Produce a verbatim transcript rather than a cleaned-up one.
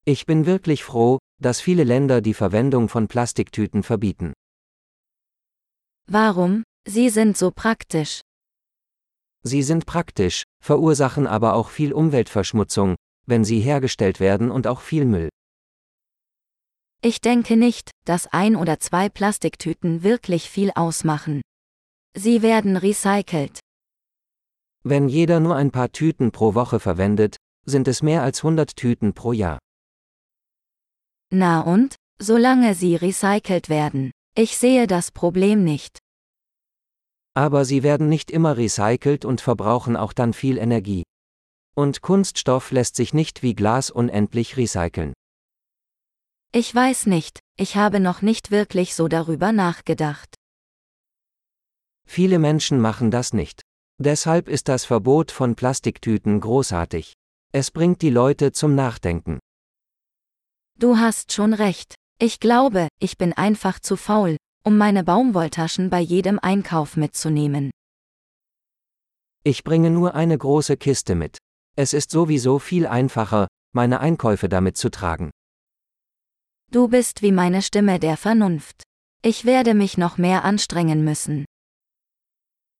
Ich bin wirklich froh, dass viele Länder die Verwendung von Plastiktüten verbieten. Warum? Sie sind so praktisch. Sie sind praktisch, verursachen aber auch viel Umweltverschmutzung, wenn sie hergestellt werden und auch viel Müll. Ich denke nicht, dass ein oder zwei Plastiktüten wirklich viel ausmachen. Sie werden recycelt. Wenn jeder nur ein paar Tüten pro Woche verwendet, sind es mehr als hundert Tüten pro Jahr. Na und? Solange sie recycelt werden. Ich sehe das Problem nicht. Aber sie werden nicht immer recycelt und verbrauchen auch dann viel Energie. Und Kunststoff lässt sich nicht wie Glas unendlich recyceln. Ich weiß nicht, ich habe noch nicht wirklich so darüber nachgedacht. Viele Menschen machen das nicht. Deshalb ist das Verbot von Plastiktüten großartig. Es bringt die Leute zum Nachdenken. Du hast schon recht. Ich glaube, ich bin einfach zu faul, um meine Baumwolltaschen bei jedem Einkauf mitzunehmen. Ich bringe nur eine große Kiste mit. Es ist sowieso viel einfacher, meine Einkäufe damit zu tragen. Du bist wie meine Stimme der Vernunft. Ich werde mich noch mehr anstrengen müssen.